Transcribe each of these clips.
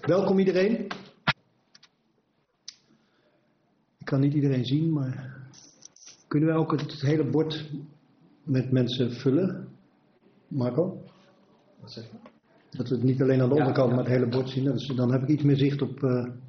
Welkom iedereen. Ik kan niet iedereen zien, maar kunnen we ook het hele bord met mensen vullen? Marco? Wat zeg je? Dat we het niet alleen aan de onderkant, maar het hele bord zien. Dus dan heb ik iets meer zicht op...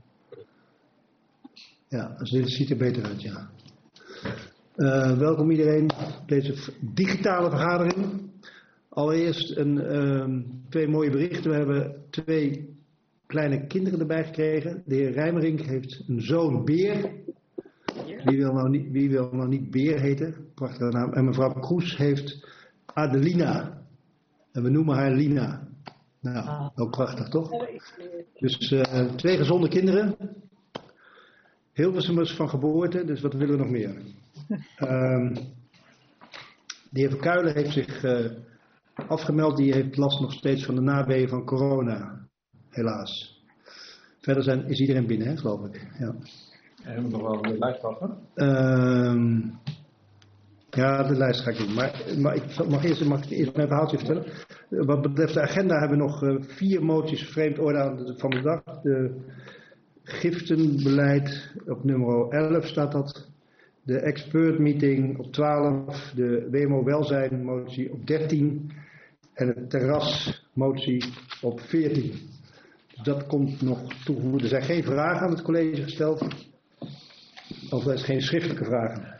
dit ziet er beter uit, ja. Welkom iedereen op deze digitale vergadering. Allereerst twee mooie berichten. We hebben 2 kleine kinderen erbij gekregen. De heer Rijmerink heeft een zoon Beer. Wie wil nou niet Beer heten? Prachtige naam. En mevrouw Kroes heeft Adelina. En we noemen haar Lina. Nou, ook prachtig toch? Dus 2 gezonde kinderen. Hilversumers van geboorte, dus wat willen we nog meer? De heer Verkuilen heeft zich afgemeld. Die heeft last nog steeds van de naweeën van corona. Helaas. Verder is iedereen binnen, hè, geloof ik. Ja. En we nog wel de lijst af, Ja, de lijst ga ik doen. Maar ik mag eerst mijn verhaaltje vertellen. Wat betreft de agenda hebben we nog 4 moties vreemd orde van de dag. De giftenbeleid op nummer 11 staat dat. De expert meeting op 12. De WMO welzijn motie op 13. En de terrasmotie op 14. Dus dat komt nog toegevoegd. Er zijn geen vragen aan het college gesteld. Of er is geen schriftelijke vragen.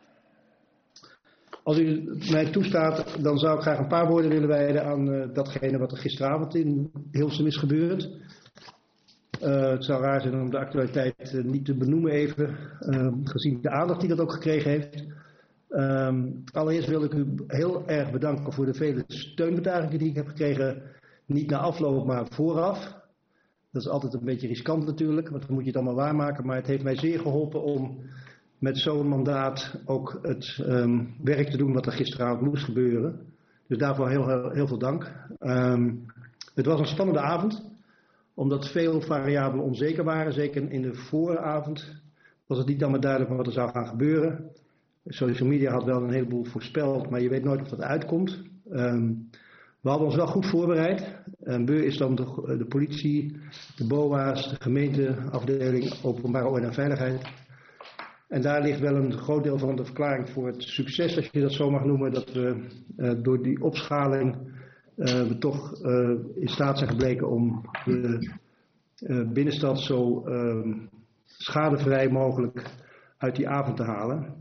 Als u mij toestaat, dan zou ik graag een paar woorden willen wijden aan datgene wat er gisteravond in Hilversum is gebeurd. Het zou raar zijn om de actualiteit niet te benoemen even, gezien de aandacht die dat ook gekregen heeft. Allereerst wil ik u heel erg bedanken voor de vele steunbetuigingen die ik heb gekregen. Niet na afloop, maar vooraf. Dat is altijd een beetje riskant natuurlijk, want dan moet je het allemaal waarmaken. Maar het heeft mij zeer geholpen om met zo'n mandaat ook het werk te doen wat er gisteravond moest gebeuren. Dus daarvoor heel veel dank. Het was een spannende avond, omdat veel variabelen onzeker waren. Zeker in de vooravond was het niet allemaal duidelijk wat er zou gaan gebeuren. Social media had wel een heleboel voorspeld, maar je weet nooit of dat uitkomt. We hadden ons wel goed voorbereid. Beu is dan de politie, de BOA's, de gemeenteafdeling openbare orde en veiligheid. En daar ligt wel een groot deel van de verklaring voor het succes, als je dat zo mag noemen, dat we door die opschaling we toch in staat zijn gebleken om de binnenstad zo schadevrij mogelijk uit die avond te halen.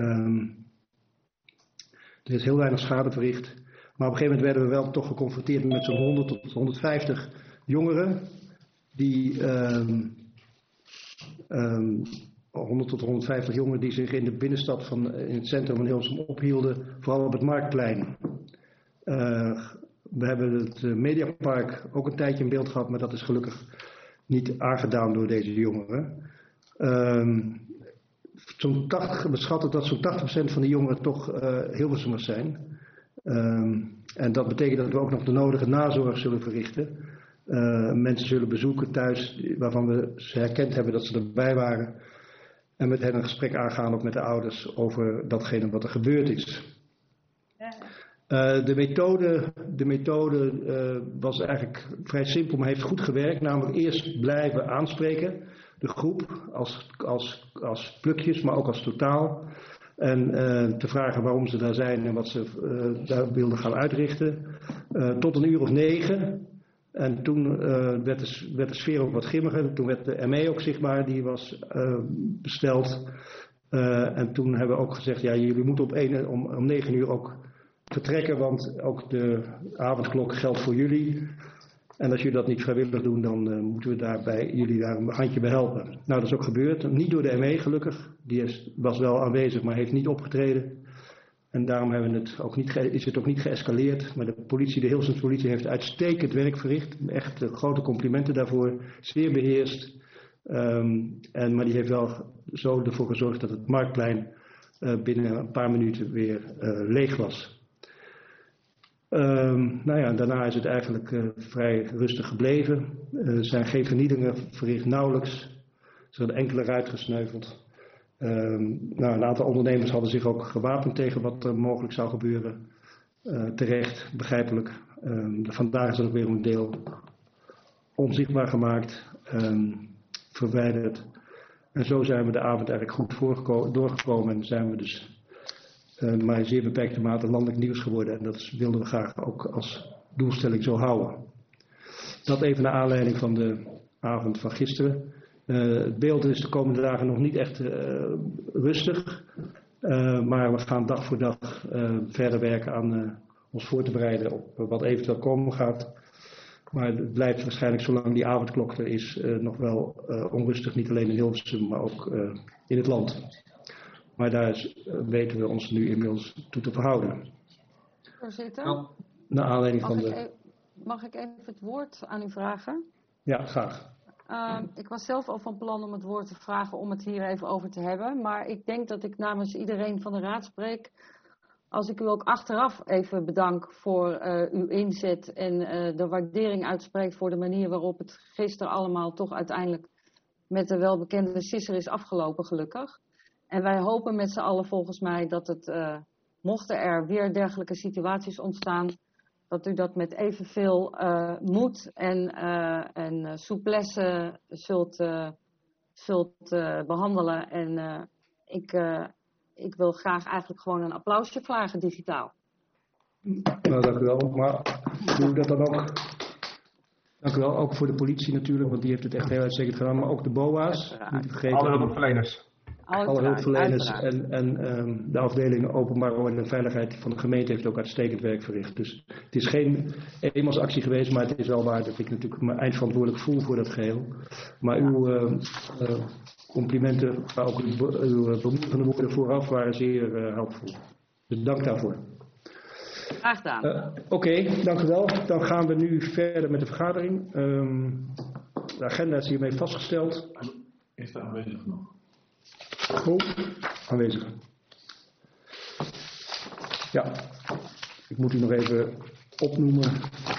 Er is heel weinig schade verricht. Maar op een gegeven moment werden we wel toch geconfronteerd met zo'n 100 tot 150 jongeren die 100 tot 150 jongeren die zich in de binnenstad in het centrum van Hilversum ophielden, vooral op het Marktplein. We hebben het Mediapark ook een tijdje in beeld gehad, maar dat is gelukkig niet aangedaan door deze jongeren. We schatten dat zo'n 80% van de jongeren toch Hilversumers zijn. En dat betekent dat we ook nog de nodige nazorg zullen verrichten. Mensen zullen bezoeken thuis waarvan we ze herkend hebben dat ze erbij waren. En met hen een gesprek aangaan ook met de ouders over datgene wat er gebeurd is. De methode was eigenlijk vrij simpel, maar heeft goed gewerkt. Namelijk eerst blijven aanspreken. De groep als plukjes, maar ook als totaal. En te vragen waarom ze daar zijn en wat ze daar wilden gaan uitrichten. Tot 9:00. En toen werd de sfeer ook wat grimmiger. Toen werd de ME ook zichtbaar, die was besteld. En toen hebben we ook gezegd, ja, jullie moeten om 9:00 ook vertrekken, want ook de avondklok geldt voor jullie. En als jullie dat niet vrijwillig doen, dan moeten we jullie daar een handje bij helpen. Nou, dat is ook gebeurd. Niet door de ME gelukkig. Die was wel aanwezig, maar heeft niet opgetreden. En daarom is het ook niet geëscaleerd. Maar de Hilversumse politie heeft uitstekend werk verricht. Echt grote complimenten daarvoor. Zeer beheerst. Maar die heeft wel zo ervoor gezorgd dat het Marktplein binnen een paar minuten weer leeg was. Daarna is het eigenlijk vrij rustig gebleven. Er zijn geen vernielingen verricht, nauwelijks. Er zijn enkele ruiten gesneuveld. Een aantal ondernemers hadden zich ook gewapend tegen wat er mogelijk zou gebeuren. Terecht, begrijpelijk. Vandaag is er ook weer een deel onzichtbaar gemaakt, verwijderd. En zo zijn we de avond eigenlijk goed doorgekomen en zijn we dus maar in zeer beperkte mate landelijk nieuws geworden. En dat wilden we graag ook als doelstelling zo houden. Dat even naar aanleiding van de avond van gisteren. Het beeld is de komende dagen nog niet echt rustig. Maar we gaan dag voor dag verder werken aan ons voor te bereiden op wat eventueel komen gaat. Maar het blijft waarschijnlijk zolang die avondklok er is nog wel onrustig. Niet alleen in Hilversum, maar ook in het land. Maar daar weten we ons nu inmiddels toe te verhouden. Voorzitter, Naar aanleiding van de... mag ik even het woord aan u vragen? Ja, graag. Ik was zelf al van plan om het woord te vragen om het hier even over te hebben. Maar ik denk dat ik namens iedereen van de raad spreek. Als ik u ook achteraf even bedank voor uw inzet en de waardering uitspreek voor de manier waarop het gisteren allemaal toch uiteindelijk met de welbekende sisser is afgelopen, gelukkig. En wij hopen met z'n allen volgens mij dat het, mochten er weer dergelijke situaties ontstaan, dat u dat met evenveel moed en souplesse zult behandelen. En ik wil graag eigenlijk gewoon een applausje vragen digitaal. Nou, dank u wel. Maar doe dat dan ook. Dank u wel, ook voor de politie natuurlijk, want die heeft het echt heel uitstekend gedaan. Maar ook de BOA's, niet te vergeten. Alle hulpverleners. Alle hulpverleners en de afdeling openbare orde en veiligheid van de gemeente heeft ook uitstekend werk verricht. Dus het is geen eenmansactie geweest, maar het is wel waar dat ik natuurlijk me eindverantwoordelijk voel voor dat geheel. Maar uw complimenten, maar ook uw bemoedigende woorden vooraf waren zeer helpvol. Dus dank daarvoor. Graag gedaan. Oké, dank u wel. Dan gaan we nu verder met de vergadering. De agenda is hiermee vastgesteld. Is er aanwezig nog? Oh, aanwezig. Ja, ik moet u nog even opnoemen.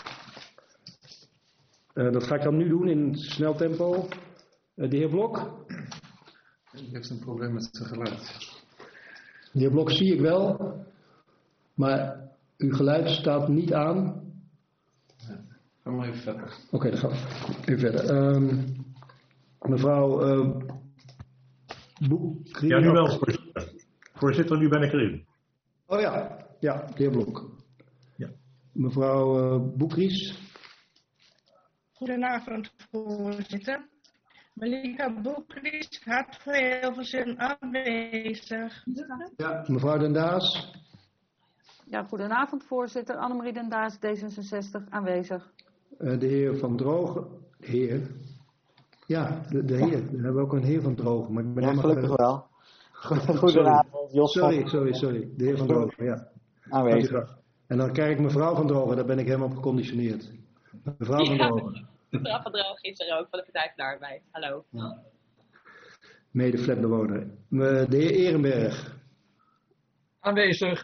Dat ga ik dan nu doen in snel tempo. De heer Blok. Hij heeft een probleem met zijn geluid. De heer Blok zie ik wel, maar uw geluid staat niet aan. Ja, ga maar even verder. Oké, dan gaan we even verder. Mevrouw Boekries. Ja, nu wel, voorzitter. Voorzitter, nu ben ik erin. Oh ja, ja, de heer Blok. Ja. Mevrouw Boekries. Goedenavond, voorzitter. Malika Boekries, Hart voor Hilversum, aanwezig. Ja. Mevrouw Den Daas. Ja, goedenavond voorzitter. Annemarie Den Daas, D66, aanwezig. De heer Van Drogen. De heer. Ja, de heer. We hebben ook een heer Van Drogen. Maar ik ben gelukkig wel. Goedenavond, Jos. Sorry. De heer Van Drogen, ja. Aanwezig. En dan krijg ik mevrouw Van Drogen, daar ben ik helemaal op geconditioneerd. Mevrouw Van Drogen. Mevrouw Van Drogen is er ook, van de Partij van de Arbeid. Hallo. Ja. Mede flatbewoner. De heer Ehrenberg. Aanwezig.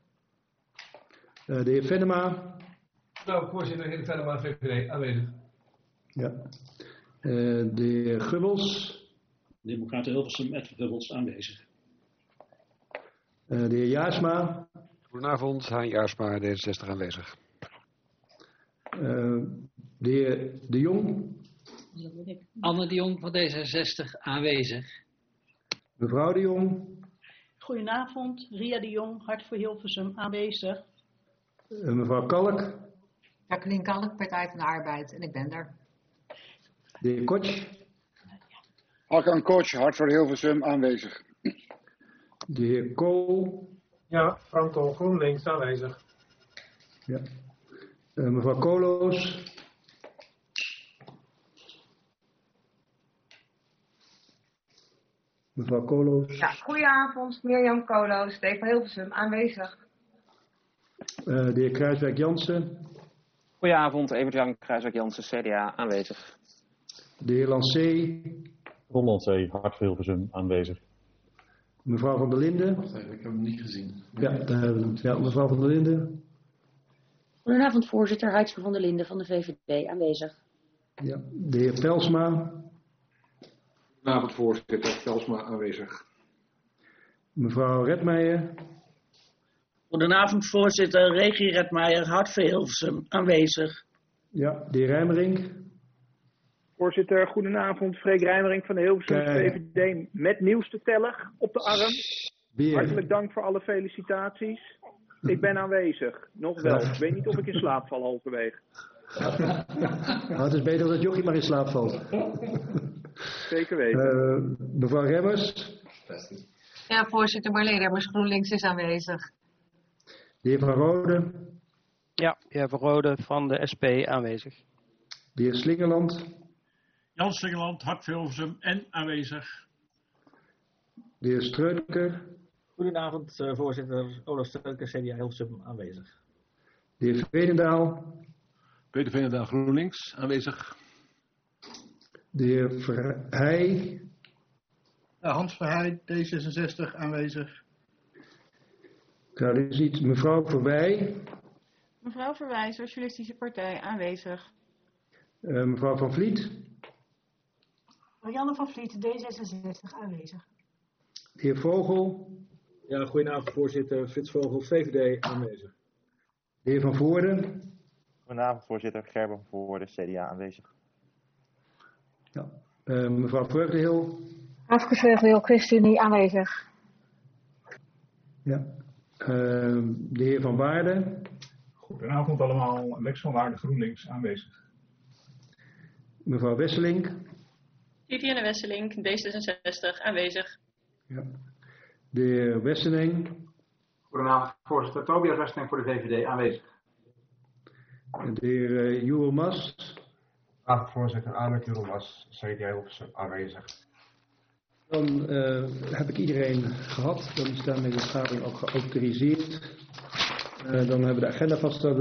De heer Venema. Nou, voorzitter, heer Venema, VVD, aanwezig. Ja. De heer Gubbels. Democraten Hilversum, Ed Gubbels, aanwezig. De heer Jaarsma. Goedenavond, Hein Jaarsma, D66 aanwezig. De heer De Jong. Anne de Jong van D66 aanwezig. Mevrouw De Jong. Goedenavond, Ria de Jong, Hart voor Hilversum, aanwezig. Mevrouw Kalk. Jacqueline Kalk, Partij van de Arbeid, en ik ben er. De heer Kotsch. Hakan Kotsch, Hart voor Hilversum, aanwezig. De heer Kool. Ja, Franco GroenLinks, aanwezig. Ja. Mevrouw Koloos. Mevrouw Koloos. Ja, goedenavond, Mirjam Koloos, Stefan Hilversum, aanwezig. De heer Kruiswijk-Jansen. Goedenavond, Evert-Jan Kruiswijk-Jansen, CDA, aanwezig. De heer Lancé. Ron Lancé, Hart voor Hilversum, aanwezig. Mevrouw van der Linden. Wacht even, ik heb hem niet gezien. Ja, daar hebben we het. Ja, mevrouw van der Linden. Goedenavond, voorzitter. Heidsma van der Linden van de VVD, aanwezig. Ja, de heer Pelsma. Goedenavond, voorzitter. Pelsma, aanwezig. Mevrouw Redmeijer. Goedenavond, voorzitter. Regie Redmeijer, Hart voor Hilversum, aanwezig. Ja, de heer Rijmerink. Voorzitter, goedenavond. Freek Rijmering van de Hilversum VVD met nieuwste teller op de arm. Hartelijk dank voor alle felicitaties. Ik ben aanwezig. Nog wel. Ik weet niet of ik in slaap val halverwege. Nou, het is beter dat Jochie maar in slaap valt. Zeker weten. Mevrouw Remmers. Ja, voorzitter Marleen Remmers, GroenLinks is aanwezig. De heer Van Rode. Ja, de heer Van Rode van de SP aanwezig. De heer Slingerland. Jan Slingerland, Hart voor Hilversum en aanwezig. De heer Streutker. Goedenavond, voorzitter. Olaf Streutker, CDA Hilversum aanwezig. De heer Veenendaal. Peter Veenendaal, GroenLinks aanwezig. De heer Verheij. Hans Verheij, D66 aanwezig. Nou, dit is niet mevrouw Verwij. Mevrouw Verwij, Socialistische Partij aanwezig. Mevrouw Van Vliet. Marianne van Vliet, D66 aanwezig. De heer Vogel. Ja, goedenavond voorzitter. Frits Vogel, VVD aanwezig. De heer Van Voorden. Goedenavond voorzitter. Gerben van Voorden, CDA aanwezig. Ja. Mevrouw Vreugdehil. Afke Vreugdehil, ChristenUnie aanwezig. Ja. De heer Van Waarden. Goedenavond allemaal. Lex van Waarden, GroenLinks aanwezig. Mevrouw Wesselink. Vivienne Wesselink, D66 aanwezig. Ja. De heer Wesseling. Goedenavond voorzitter. Tobias Wesseling voor de VVD aanwezig. De heer Joel Mas. Voorzitter, Arnold Joel Mas, CDA Hilversum aanwezig. Dan heb ik iedereen gehad. Dan is daarmee de vergadering ook geautoriseerd. Dan hebben we de agenda vastgesteld.